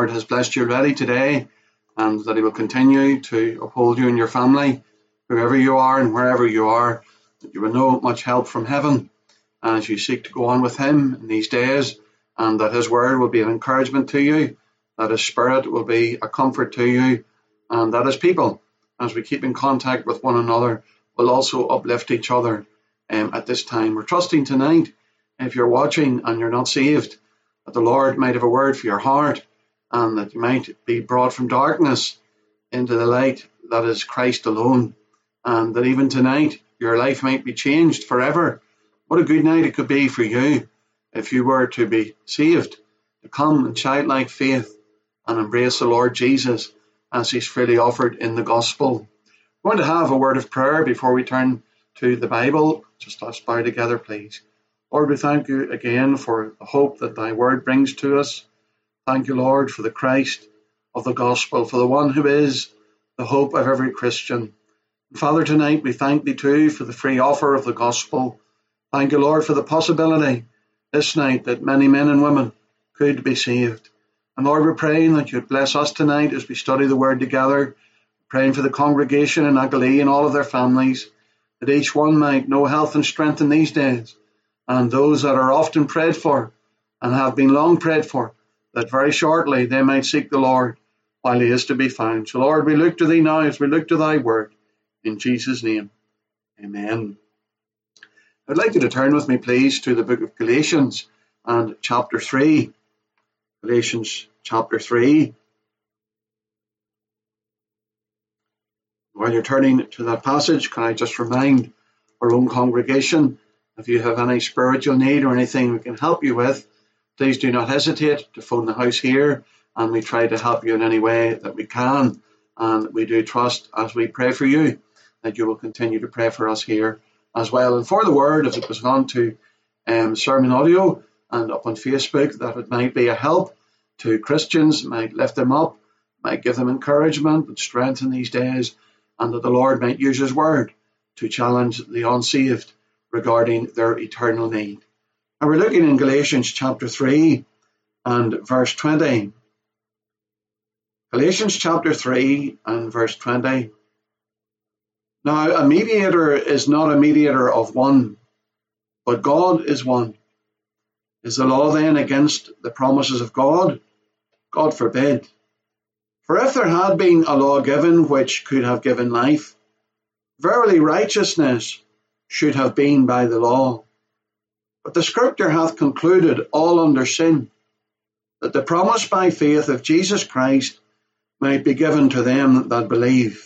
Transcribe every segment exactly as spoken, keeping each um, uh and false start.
Lord has blessed you already today, and that he will continue to uphold you and your family, whoever you are and wherever you are, that you will know much help from heaven as you seek to go on with him in these days, and that his word will be an encouragement to you, that his spirit will be a comfort to you, and that his people, as we keep in contact with one another, will also uplift each other um, at this time. We're trusting tonight, if you're watching and you're not saved, that the Lord might have a word for your heart, and that you might be brought from darkness into the light that is Christ alone, and that even tonight your life might be changed forever. What a good night it could be for you if you were to be saved, to come in childlike faith and embrace the Lord Jesus as he's freely offered in the gospel. We're going to have a word of prayer before we turn to the Bible. Just let's bow together, please. Lord, we thank you again for the hope that thy word brings to us. Thank you, Lord, for the Christ of the gospel, for the one who is the hope of every Christian. And Father, tonight we thank thee too for the free offer of the gospel. Thank you, Lord, for the possibility this night that many men and women could be saved. And Lord, we're praying that you'd bless us tonight as we study the word together, praying for the congregation in Agalee and all of their families, that each one might know health and strength in these days, and those that are often prayed for and have been long prayed for, that very shortly they might seek the Lord while he is to be found. So Lord, we look to thee now as we look to thy word. In Jesus' name, amen. I'd like you to turn with me, please, to the book of Galatians and chapter three. Galatians chapter three. While you're turning to that passage, can I just remind our own congregation, if you have any spiritual need or anything we can help you with, please do not hesitate to phone the house here, and we try to help you in any way that we can. And we do trust, as we pray for you, that you will continue to pray for us here as well. And for the word, as it was on to um, sermon audio and up on Facebook, that it might be a help to Christians, might lift them up, might give them encouragement and strength in these days, and that the Lord might use his word to challenge the unsaved regarding their eternal need. And we're looking in Galatians chapter three and verse twenty. Galatians chapter three and verse twenty. Now, a mediator is not a mediator of one, but God is one. Is the law then against the promises of God? God forbid. For if there had been a law given which could have given life, verily righteousness should have been by the law. But the Scripture hath concluded all under sin, that the promise by faith of Jesus Christ might be given to them that believe.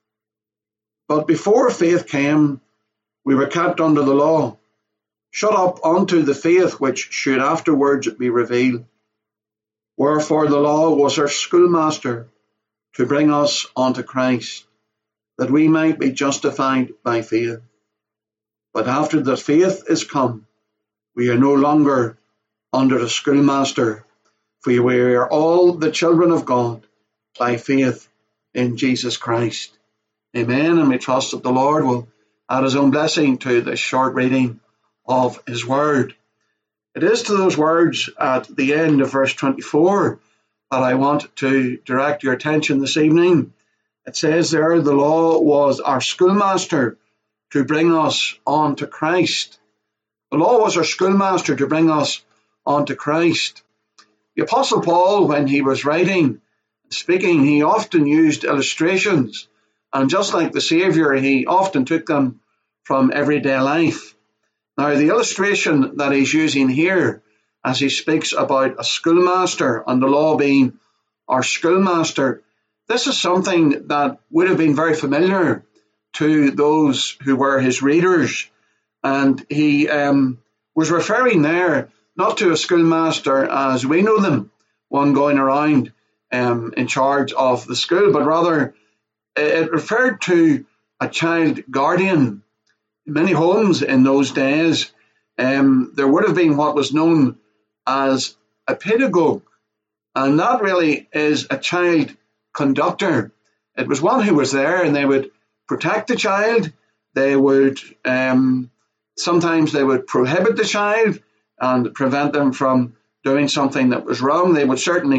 But before faith came, we were kept under the law, shut up unto the faith which should afterwards be revealed. Wherefore the law was our schoolmaster to bring us unto Christ, that we might be justified by faith. But after that faith is come, we are no longer under the schoolmaster, for we are all the children of God by faith in Jesus Christ. Amen. And we trust that the Lord will add his own blessing to this short reading of his word. It is to those words at the end of verse twenty-four that I want to direct your attention this evening. It says there, the law was our schoolmaster to bring us on to Christ. The law was our schoolmaster to bring us on to Christ. The Apostle Paul, when he was writing and speaking, he often used illustrations. And just like the Saviour, he often took them from everyday life. Now, the illustration that he's using here, as he speaks about a schoolmaster and the law being our schoolmaster, this is something that would have been very familiar to those who were his readers. And he um, was referring there not to a schoolmaster as we know them, one going around um, in charge of the school, but rather it referred to a child guardian. In many homes in those days, um, there would have been what was known as a pedagogue, and that really is a child conductor. It was one who was there, and they would protect the child. They would um, sometimes they would prohibit the child and prevent them from doing something that was wrong. They would certainly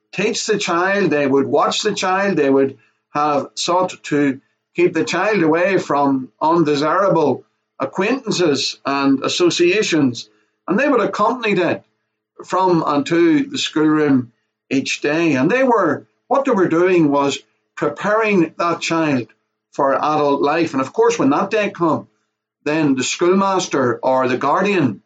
teach the child, they would watch the child, they would have sought to keep the child away from undesirable acquaintances and associations, and they would accompany it from and to the schoolroom each day. And they were, what they were doing was preparing that child for adult life. And of course, when that day came, then the schoolmaster or the guardian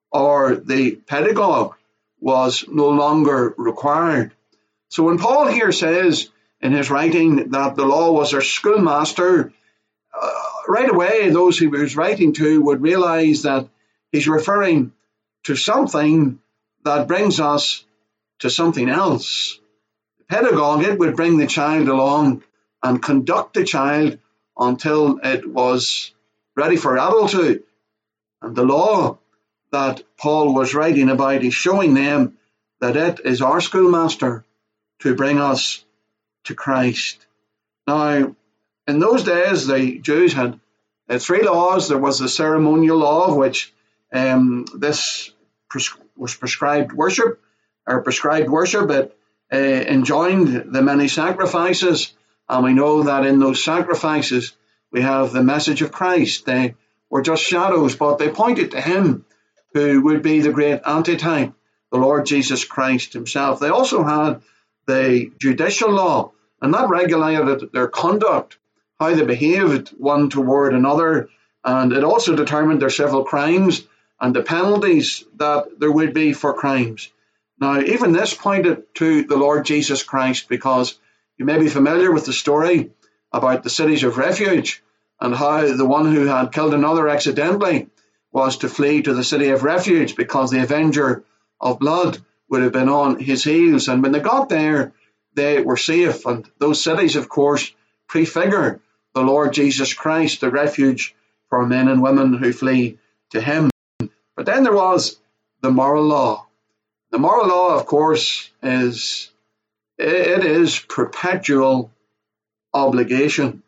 or the pedagogue was no longer required. So when Paul here says in his writing that the law was their schoolmaster, uh, right away those he was writing to would realize that he's referring to something that brings us to something else. The pedagogue, it would bring the child along and conduct the child until it was ready for adulthood. And the law that Paul was writing about is showing them that it is our schoolmaster to bring us to Christ. Now, in those days, the Jews had uh, three laws. There was the ceremonial law, of which um, this pres- was prescribed worship, or prescribed worship. It uh, enjoined the many sacrifices, and we know that in those sacrifices we have the message of Christ. They were just shadows, but they pointed to him who would be the great antitype, the Lord Jesus Christ himself. They also had the judicial law, and that regulated their conduct, how they behaved one toward another, and it also determined their civil crimes and the penalties that there would be for crimes. Now, even this pointed to the Lord Jesus Christ, because you may be familiar with the story about the cities of refuge and how the one who had killed another accidentally was to flee to the city of refuge because the avenger of blood would have been on his heels. And when they got there, they were safe. And those cities, of course, prefigure the Lord Jesus Christ, the refuge for men and women who flee to him. But then there was the moral law. The moral law, of course, is it is perpetual obligation.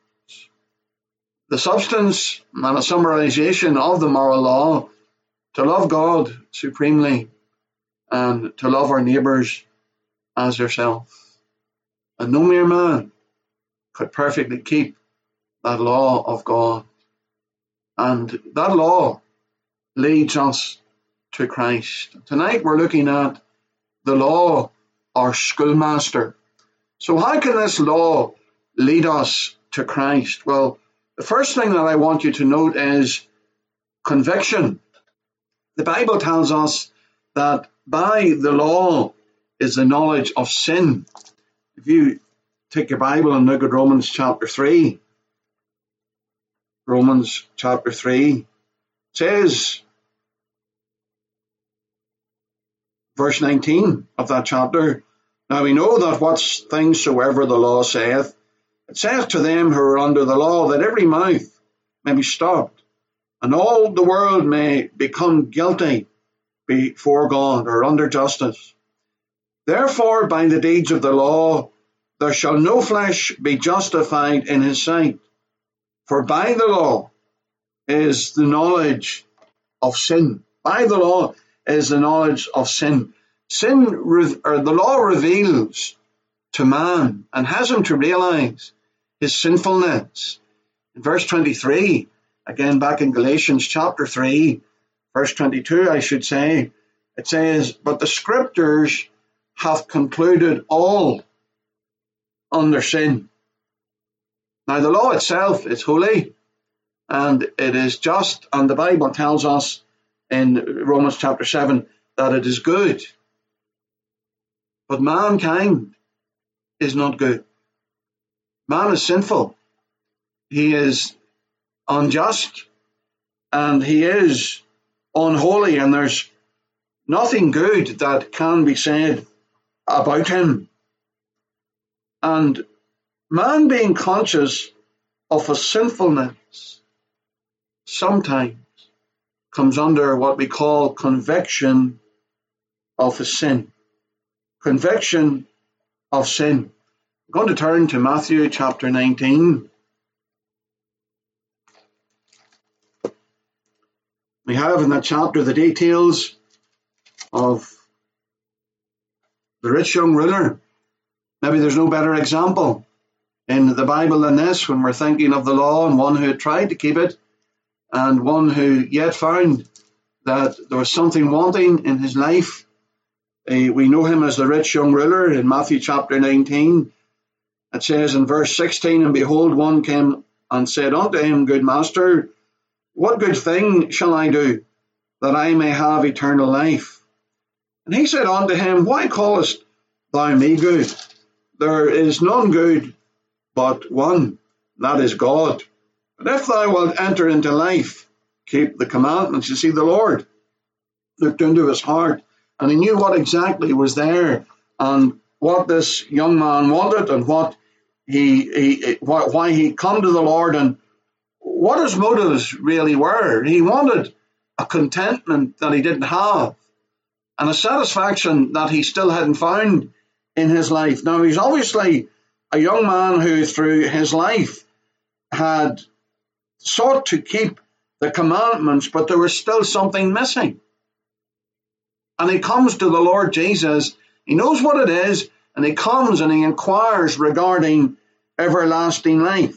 The substance and a summarization of the moral law: to love God supremely and to love our neighbours as ourselves. And no mere man could perfectly keep that law of God. And that law leads us to Christ. Tonight we're looking at the law, our schoolmaster. So how can this law lead us to Christ? Well, the first thing that I want you to note is conviction. The Bible tells us that by the law is the knowledge of sin. If you take your Bible and look at Romans chapter three, Romans chapter three says, verse nineteen of that chapter, now we know that what things soever the law saith, it saith to them who are under the law, that every mouth may be stopped, and all the world may become guilty before God, or under justice. Therefore, by the deeds of the law, there shall no flesh be justified in his sight. For by the law is the knowledge of sin. By the law is the knowledge of sin. Sin, or the law, reveals to man and has him to realize his sinfulness. In verse twenty-three, again back in Galatians chapter three, verse twenty-two, I should say, it says, but the scriptures have concluded all under sin. Now the law itself is holy and it is just, and the Bible tells us in Romans chapter seven that it is good. But mankind is not good. Man is sinful. He is unjust and he is unholy, and there's nothing good that can be said about him. And man, being conscious of a sinfulness, sometimes comes under what we call conviction of a sin. Conviction of sin. I'm going to turn to Matthew chapter nineteen. We have in that chapter the details of the rich young ruler Maybe there's no better example in the Bible than this when we're thinking of the law and one who had tried to keep it and one who yet found that there was something wanting in his life. Uh, we know him as the rich young ruler in Matthew chapter nineteen. It says in verse sixteen, and behold, one came and said unto him, Good master, what good thing shall I do that I may have eternal life? And he said unto him, Why callest thou me good? There is none good but one, that is God. But if thou wilt enter into life, keep the commandments. You see, the Lord looked into his heart, and he knew what exactly was there, and what this young man wanted, and what he, he why he come to the Lord, and what his motives really were. He wanted a contentment that he didn't have, and a satisfaction that he still hadn't found in his life. Now, he's obviously a young man who, through his life, had sought to keep the commandments, but there was still something missing. And he comes to the Lord Jesus. He knows what it is, and he comes and he inquires regarding everlasting life.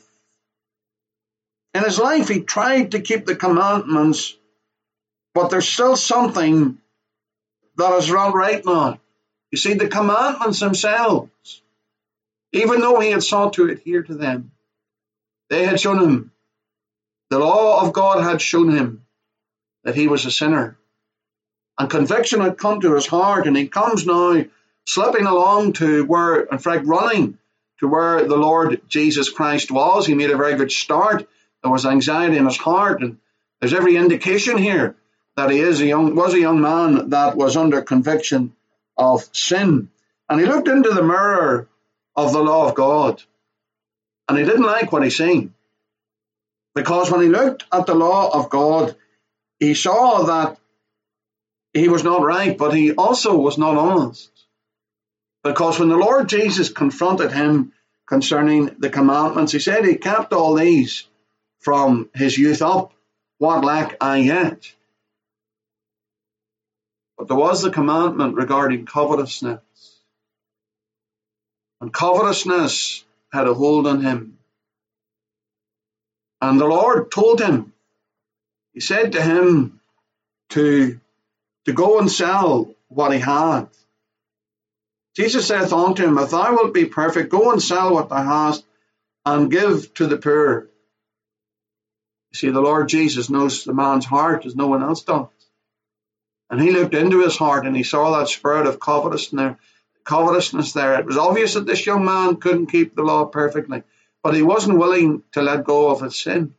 In his life, he tried to keep the commandments, but there's still something that is not right now. You see, the commandments themselves, even though he had sought to adhere to them, they had shown him, the law of God had shown him that he was a sinner. And conviction had come to his heart, and he comes now slipping along to where, in fact, running to where the Lord Jesus Christ was. He made a very good start. There was anxiety in his heart, and there's every indication here that he is a young, was a young man that was under conviction of sin. And he looked into the mirror of the law of God, and he didn't like what he seen. Because when he looked at the law of God, he saw that he was not right, but he also was not honest. Because when the Lord Jesus confronted him concerning the commandments, he said he kept all these from his youth up. What lack I yet? But there was the commandment regarding covetousness. And covetousness had a hold on him. And the Lord told him, he said to him to, to go and sell what he had. Jesus saith unto him, If thou wilt be perfect, go and sell what thou hast and give to the poor. You see, the Lord Jesus knows the man's heart as no one else does. And he looked into his heart and he saw that spirit of covetousness covetousness there. It was obvious that this young man couldn't keep the law perfectly, but he wasn't willing to let go of his sin.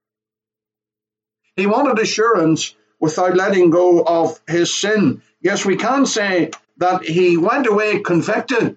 He wanted assurance without letting go of his sin. Yes, we can say that he went away convicted,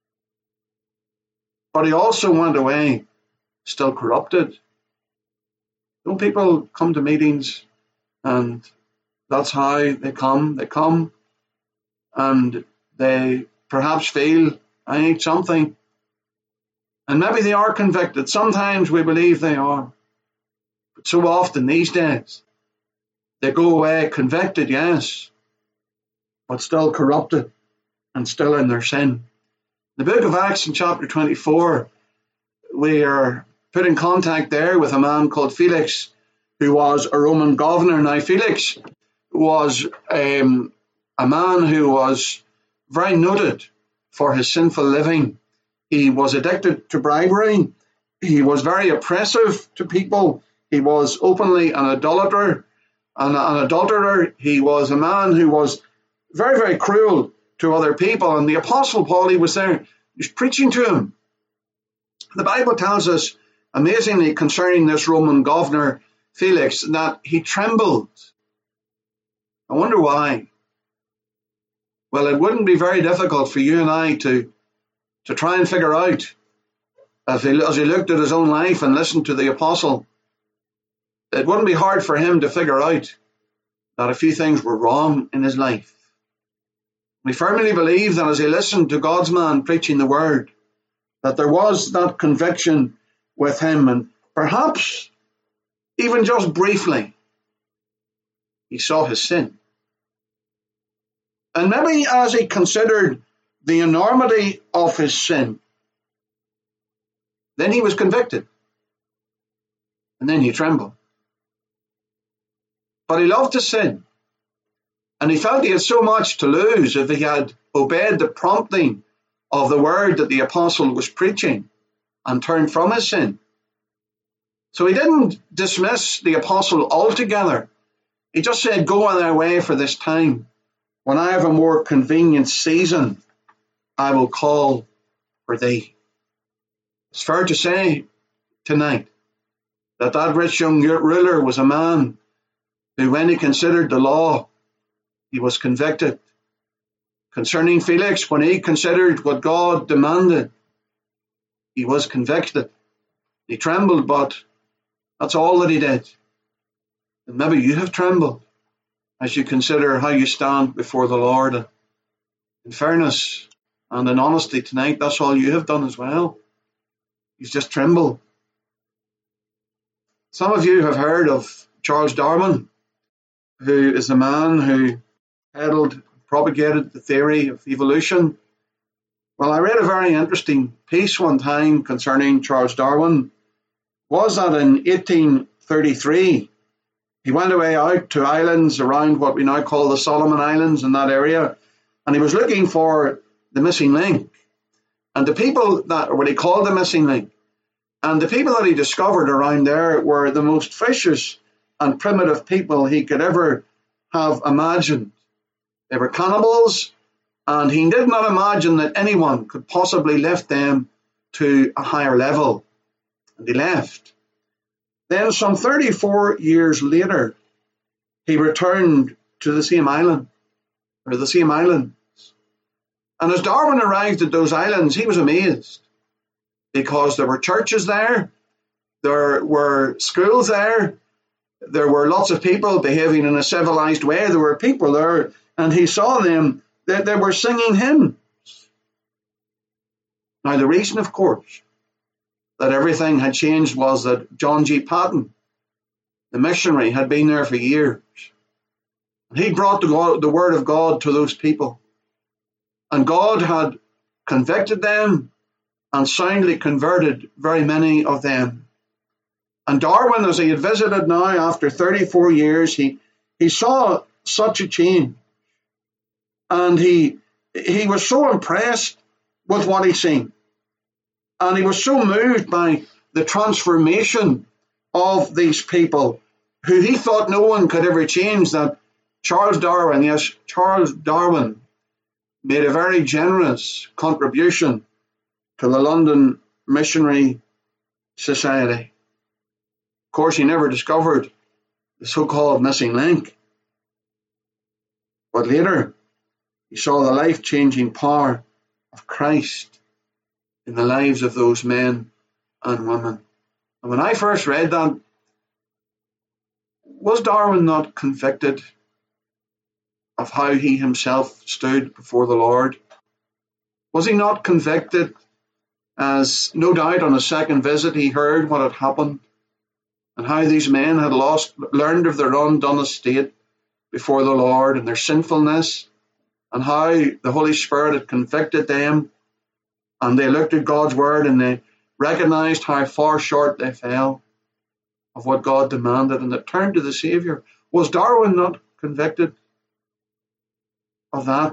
but he also went away still corrupted. Don't people come to meetings and that's how they come? They come and they perhaps feel, I need something. And maybe they are convicted. Sometimes we believe they are. But so often these days, they go away convicted, yes, but still corrupted and still in their sin. The book of Acts in chapter twenty-four, we are put in contact there with a man called Felix, who was a Roman governor. Now, Felix was um, a man who was very noted for his sinful living. He was addicted to bribery. He was very oppressive to people. He was openly an idolater, an, an adulterer. He was a man who was very, very cruel to other people. And the Apostle Paul, he was there, he was preaching to him. The Bible tells us, amazingly, concerning this Roman governor, Felix, that he trembled. I wonder why. Well, it wouldn't be very difficult for you and I to, to try and figure out, as he, as he looked at his own life and listened to the apostle, it wouldn't be hard for him to figure out that a few things were wrong in his life. We firmly believe that as he listened to God's man preaching the word, that there was that conviction with him, and perhaps even just briefly, he saw his sin. And maybe as he considered the enormity of his sin, then he was convicted, and then he trembled. But he loved to sin, and he felt he had so much to lose if he had obeyed the prompting of the word that the apostle was preaching and turned from his sin. So he didn't dismiss the apostle altogether. He just said, go on thy way for this time. When I have a more convenient season, I will call for thee. It's fair to say tonight that that rich young ruler was a man who, when he considered the law, he was convicted. Concerning Felix, when he considered what God demanded, he was convicted. He trembled, but that's all that he did. And maybe you have trembled as you consider how you stand before the Lord. In fairness and in honesty tonight, that's all you have done as well. You've just trembled. Some of you have heard of Charles Darwin, who is a man who peddled, propagated the theory of evolution. Well, I read a very interesting piece one time concerning Charles Darwin. Was that in eighteen thirty-three, he went away out to islands around what we now call the Solomon Islands in that area, and he was looking for the missing link. And the people that, or what he called the missing link, and the people that he discovered around there were the most vicious and primitive people he could ever have imagined. They were cannibals, and he did not imagine that anyone could possibly lift them to a higher level. And he left. Then some thirty-four years later, he returned to the same island, or the same islands. And as Darwin arrived at those islands, he was amazed, because there were churches there, there were schools there, there were lots of people behaving in a civilized way, there were people there, and he saw them, they, they were singing hymns. Now the reason, of course, that everything had changed was that John G. Paton, the missionary, had been there for years. He brought the, God, the word of God to those people. And God had convicted them and soundly converted very many of them. And Darwin, as he had visited now after thirty-four years, he, he saw such a change. And he, he was so impressed with what he seen. And he was so moved by the transformation of these people who he thought no one could ever change, that Charles Darwin, yes, Charles Darwin, made a very generous contribution to the London Missionary Society. Of course, he never discovered the so-called missing link. But later, he saw the life-changing power of Christ in the lives of those men and women. And when I first read that, was Darwin not convicted of how he himself stood before the Lord? Was he not convicted, as no doubt on a second visit he heard what had happened and how these men had lost, learned of their undone estate before the Lord and their sinfulness, and how the Holy Spirit had convicted them, and they looked at God's word and they recognized how far short they fell of what God demanded, and they turned to the Savior? Was Darwin not convicted of that?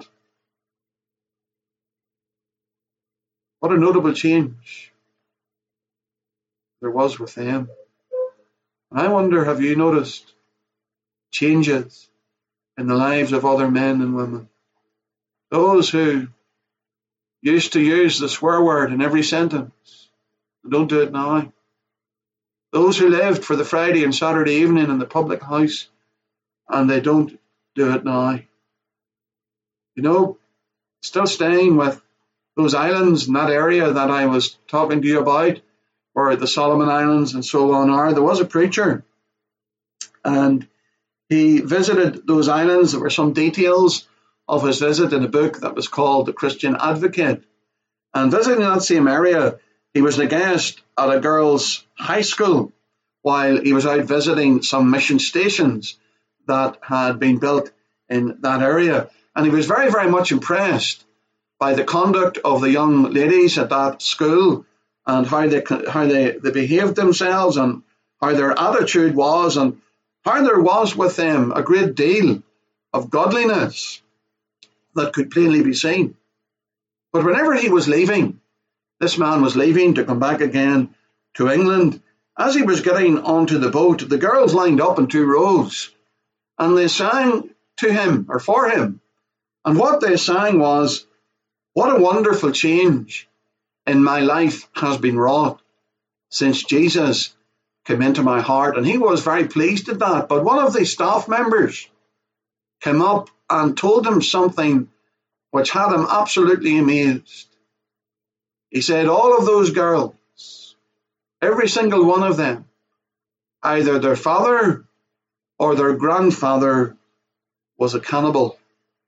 What a notable change there was with them. And I wonder, have you noticed changes in the lives of other men and women? Those who used to use the swear word in every sentence, don't do it now. Those who lived for the Friday and Saturday evening in the public house, and they don't do it now. You know, still staying with those islands in that area that I was talking to you about, where the Solomon Islands and so on are, there was a preacher, and he visited those islands. There were some details of his visit in a book that was called The Christian Advocate. And visiting that same area, he was a guest at a girls' high school while he was out visiting some mission stations that had been built in that area. And he was very, very much impressed by the conduct of the young ladies at that school and how they how they, they behaved themselves and how their attitude was and how there was with them a great deal of godliness that could plainly be seen. But whenever he was leaving, this man was leaving to come back again to England, as he was getting onto the boat, the girls lined up in two rows and they sang to him or for him. And what they sang was, "What a wonderful change in my life has been wrought since Jesus came into my heart." And he was very pleased at that. But one of the staff members came up and told him something which had him absolutely amazed. He said, all of those girls, every single one of them, either their father or their grandfather was a cannibal.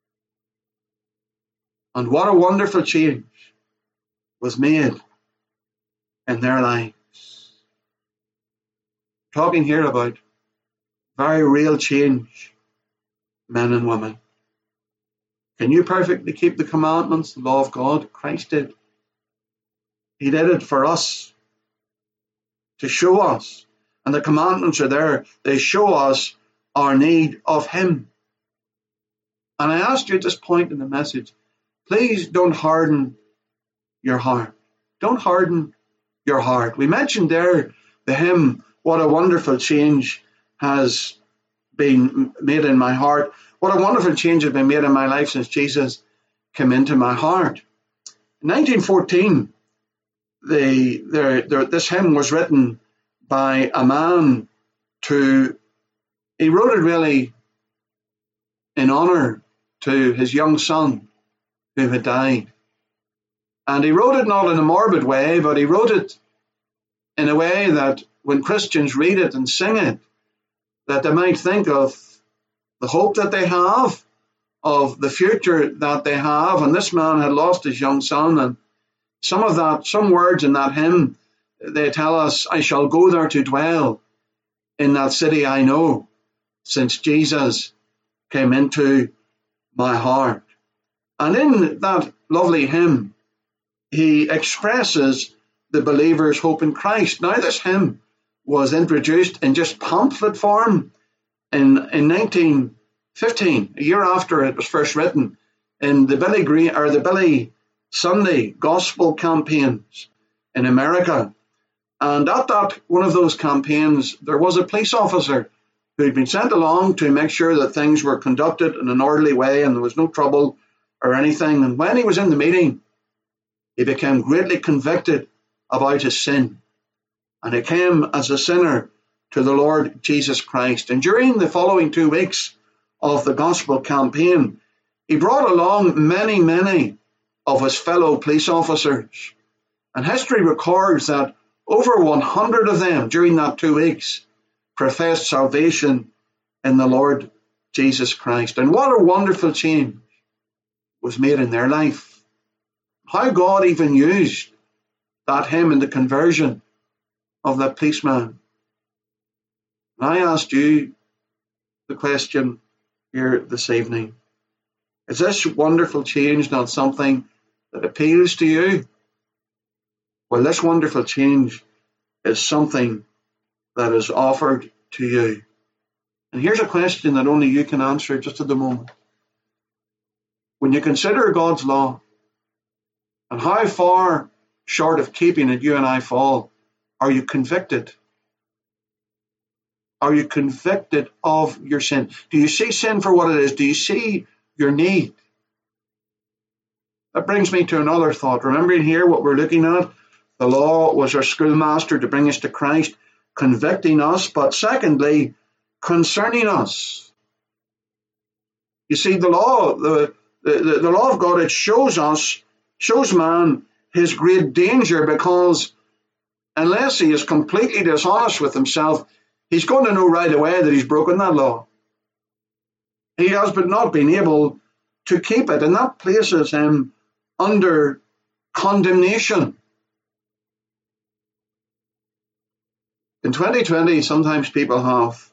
And what a wonderful change was made in their lives. Talking here about very real change, men and women. Can you perfectly keep the commandments, the law of God? Christ did. He did it for us, to show us. And the commandments are there. They show us our need of him. And I asked you at this point in the message, please don't harden your heart. Don't harden your heart. We mentioned there the hymn, "What a wonderful change has been made in my heart. What a wonderful change has been made in my life since Jesus came into my heart." In nineteen fourteen, the, the, the, this hymn was written by a man to, he wrote it really in honour to his young son who had died. And he wrote it not in a morbid way, but he wrote it in a way that when Christians read it and sing it, that they might think of the hope that they have, of the future that they have. And this man had lost his young son, and some of that, some words in that hymn, they tell us, "I shall go there to dwell in that city I know, since Jesus came into my heart." And in that lovely hymn, he expresses the believer's hope in Christ. Now, this hymn was introduced in just pamphlet form in, in nineteen fifteen, a year after it was first written, in the Billy Green or the Billy Sunday gospel campaigns in America. And at that one of those campaigns, there was a police officer who had been sent along to make sure that things were conducted in an orderly way and there was no trouble or anything. And when he was in the meeting, he became greatly convicted about his sin. And he came as a sinner to the Lord Jesus Christ. And during the following two weeks of the gospel campaign, he brought along many, many of his fellow police officers. And history records that over one hundred of them during that two weeks professed salvation in the Lord Jesus Christ. And what a wonderful change was made in their life. How God even used that hymn in the conversion of that policeman. And I asked you the question here this evening. Is this wonderful change not something that appeals to you? Well, this wonderful change is something that is offered to you. And here's a question that only you can answer just at the moment. When you consider God's law and how far short of keeping it you and I fall, are you convicted? Are you convicted of your sin? Do you see sin for what it is? Do you see your need? That brings me to another thought. Remembering here what we're looking at, the law was our schoolmaster to bring us to Christ, convicting us, but secondly, concerning us. You see, the law, the, the, the law of God, it shows us, shows man his great danger, because unless he is completely dishonest with himself, he's going to know right away that he's broken that law. He has but not been able to keep it, and that places him under condemnation. In twenty twenty, sometimes people have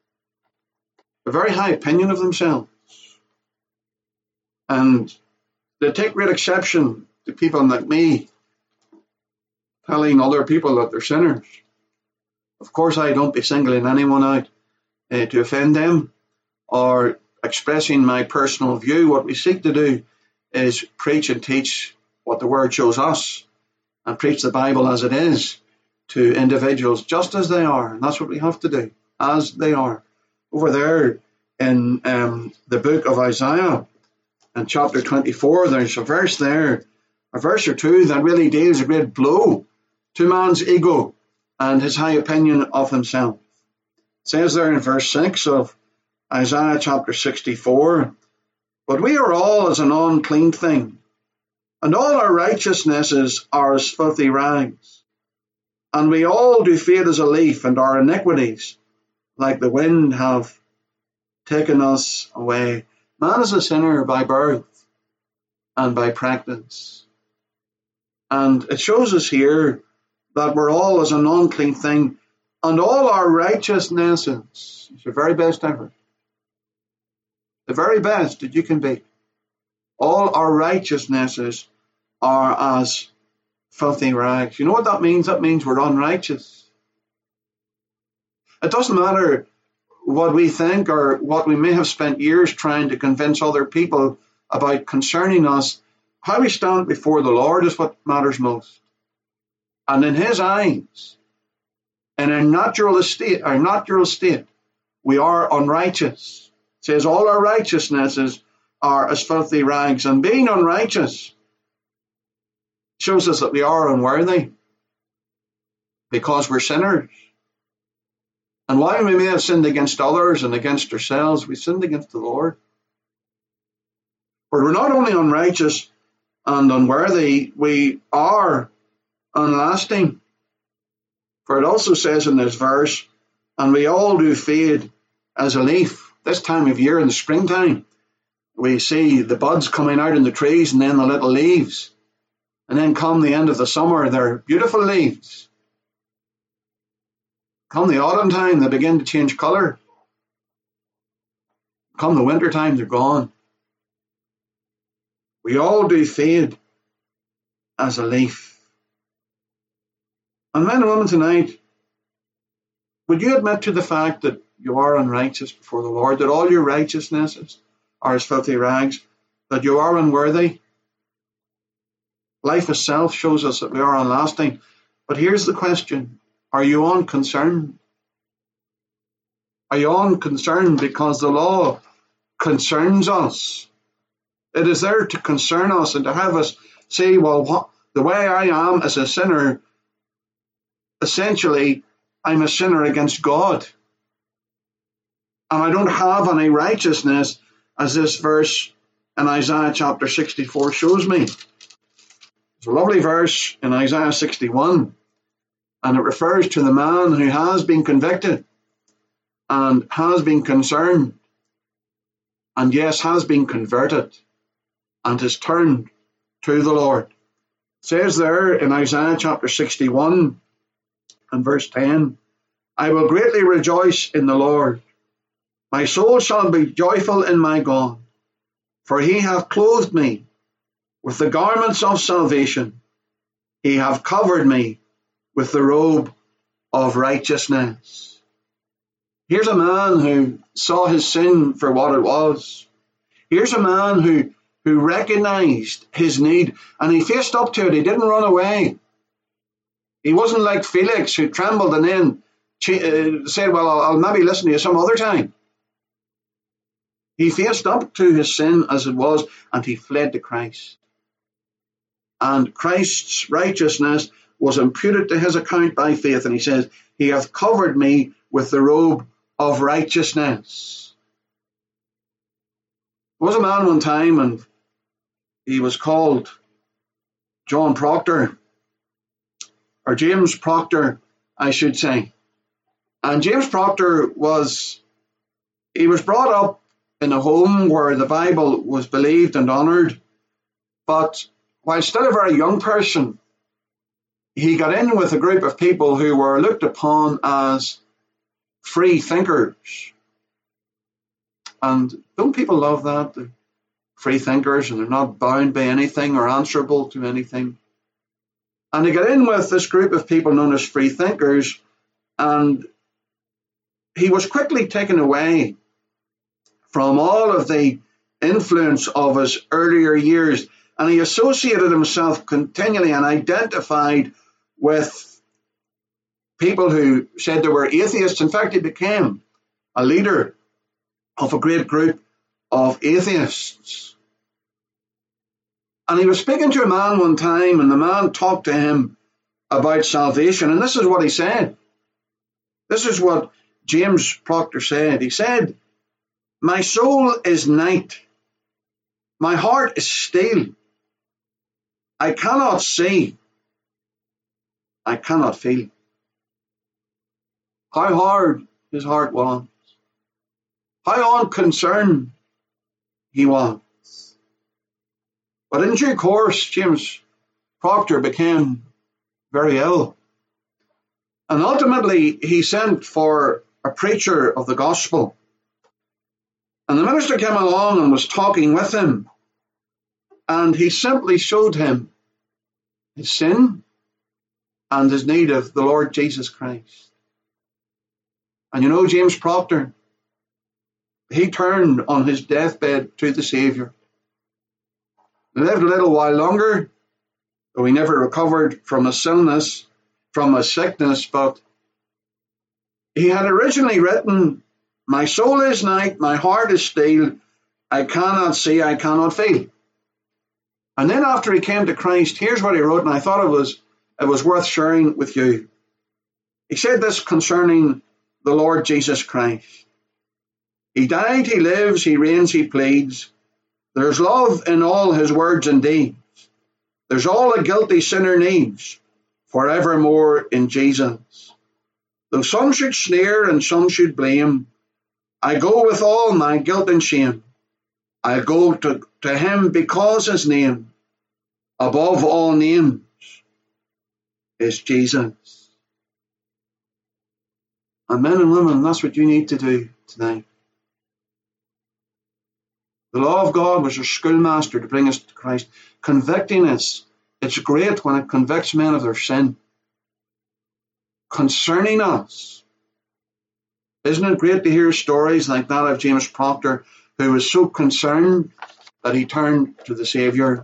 a very high opinion of themselves. And They take great exception to people like me telling other people that they're sinners. Of course, I don't be singling anyone out uh, to offend them or expressing my personal view. What we seek to do is preach and teach what the Word shows us and preach the Bible as it is to individuals just as they are. And that's what we have to do, as they are. Over there in um, the book of Isaiah, in chapter twenty-four, there's a verse there, a verse or two that really deals a great blow to man's ego and his high opinion of himself. It says there in verse six of Isaiah chapter sixty-four, "But we are all as an unclean thing, and all our righteousnesses are as filthy rags. And we all do fade as a leaf, and our iniquities, like the wind, have taken us away." Man is a sinner by birth and by practice. And it shows us here that we're all as an unclean thing, and all our righteousnesses, it's your very best effort, the very best that you can be, all our righteousnesses are as filthy rags. You know what that means? That means we're unrighteous. It doesn't matter what we think or what we may have spent years trying to convince other people about concerning us. How we stand before the Lord is what matters most. And in His eyes, in our natural state, our natural state, we are unrighteous. It says all our righteousnesses are as filthy rags. And being unrighteous shows us that we are unworthy because we're sinners. And while we may have sinned against others and against ourselves, we sinned against the Lord. For we're not only unrighteous and unworthy, we are unlasting. For it also says in this verse, "And we all do fade as a leaf." This time of year in the springtime, we see the buds coming out in the trees and then the little leaves. And then come the end of the summer, they're beautiful leaves. Come the autumn time, they begin to change colour. Come the winter time, they're gone. We all do fade as a leaf. And men and women tonight, would you admit to the fact that you are unrighteous before the Lord, that all your righteousnesses are as filthy rags, that you are unworthy? Life itself shows us that we are unlasting. But here's the question. Are you unconcerned? Are you unconcerned because the law concerns us? It is there to concern us and to have us say, well, what, the way I am as a sinner, essentially, I'm a sinner against God. And I don't have any righteousness, as this verse in Isaiah chapter sixty-four shows me. It's a lovely verse in Isaiah sixty-one. And it refers to the man who has been convicted and has been concerned and, yes, has been converted and has turned to the Lord. It says there in Isaiah chapter sixty-one and verse ten, "I will greatly rejoice in the Lord. My soul shall be joyful in my God, for He hath clothed me with the garments of salvation. He hath covered me with the robe of righteousness." Here's a man who saw his sin for what it was. Here's a man who, who recognized his need and he faced up to it. He didn't run away. He wasn't like Felix, who trembled and then uh, said, well, I'll, I'll maybe listen to you some other time. He faced up to his sin as it was and he fled to Christ. And Christ's righteousness was imputed to his account by faith. And he says, He hath covered me with the robe of righteousness. There was a man one time, and he was called John Proctor, or James Proctor, I should say. And James Proctor was, he was brought up in a home where the Bible was believed and honoured. But while still a very young person, he got in with a group of people who were looked upon as free thinkers. And don't people love that? The free thinkers and they're not bound by anything or answerable to anything. And he got in with this group of people known as free thinkers, and he was quickly taken away from all of the influence of his earlier years, and he associated himself continually and identified with people who said they were atheists. In fact, he became a leader of a great group of atheists. And he was speaking to a man one time, and the man talked to him about salvation, and this is what he said. This is what James Proctor said. He said, "My soul is night. My heart is still. I cannot see. I cannot feel." How hard his heart was. How unconcerned he was. But in due course, James Proctor became very ill. And ultimately, he sent for a preacher of the gospel. And the minister came along and was talking with him. And he simply showed him his sin and his need of the Lord Jesus Christ. And you know, James Proctor, he turned on his deathbed to the Saviour. He lived a little while longer, though he never recovered from his illness, from his sickness, but he had originally written, "My soul is night, my heart is still, I cannot see, I cannot feel." And then after he came to Christ, here's what he wrote, and I thought it was, it was worth sharing with you. He said this concerning the Lord Jesus Christ. "He died, he lives, he reigns, he pleads. There's love in all his words and deeds. There's all a guilty sinner needs, forevermore in Jesus. Though some should sneer and some should blame, I go with all my guilt and shame. I go to, to him because his name, above all names, is Jesus." And men and women, that's what you need to do tonight. The law of God was your schoolmaster to bring us to Christ, convicting us. It's great when it convicts men of their sin. Concerning us. Isn't it great to hear stories like that of James Proctor, who was so concerned that he turned to the Saviour?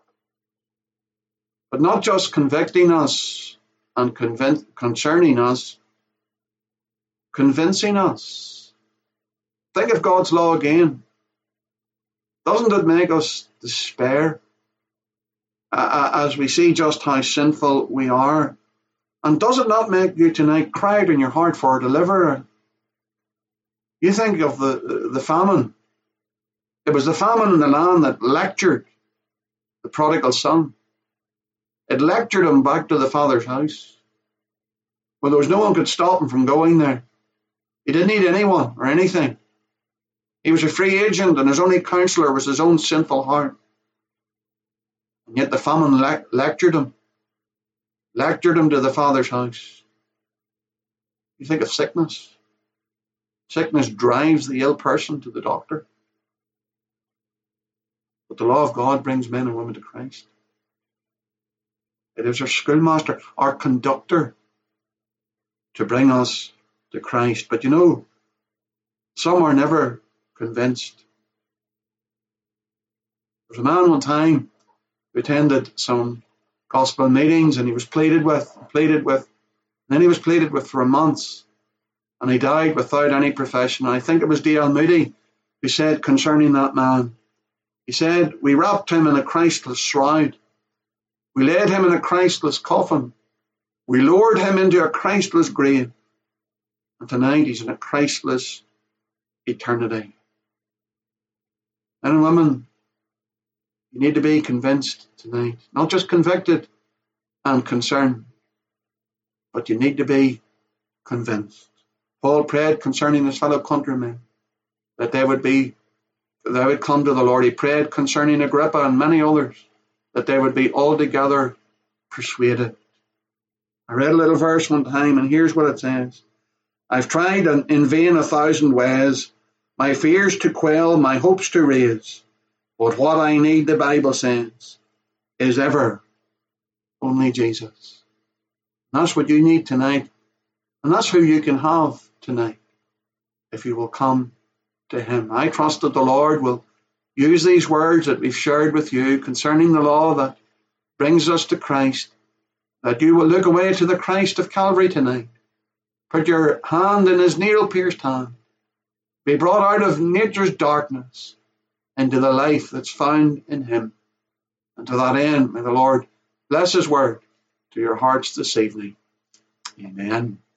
But not just convicting us and convin- concerning us, convincing us. Think of God's law again. Doesn't it make us despair uh, as we see just how sinful we are? And does it not make you tonight cry out in your heart for a deliverer? You think of the, the famine. It was the famine in the land that lectured the prodigal son. It lectured him back to the father's house. Well, there was no one could stop him from going there. He didn't need anyone or anything. He was a free agent, and his only counselor was his own sinful heart. And yet the famine le- lectured him, lectured him to the Father's house. You think of sickness. Sickness drives the ill person to the doctor. But the law of God brings men and women to Christ. It is our schoolmaster, our conductor, to bring us to Christ. But you know, some are never convinced. There was a man one time who attended some gospel meetings, and he was pleaded with, pleaded with, and then he was pleaded with for months, and he died without any profession. And I think it was D L Moody who said concerning that man, he said, "We wrapped him in a Christless shroud. We laid him in a Christless coffin. We lowered him into a Christless grave. And tonight he's in a Christless eternity." Men and women, you need to be convinced tonight. Not just convicted and concerned, but you need to be convinced. Paul prayed concerning his fellow countrymen that they would be, they would come to the Lord. He prayed concerning Agrippa and many others that they would be altogether persuaded. I read a little verse one time, and here's what it says. "I've tried in vain a thousand ways, my fears to quell, my hopes to raise. But what I need, the Bible says, is ever only Jesus. And that's what you need tonight. And that's who you can have tonight, if you will come to him. I trust that the Lord will use these words that we've shared with you concerning the law that brings us to Christ, that you will look away to the Christ of Calvary tonight. Put your hand in his nail-pierced hand. Be brought out of nature's darkness into the life that's found in him. And to that end, may the Lord bless his word to your hearts this evening. Amen.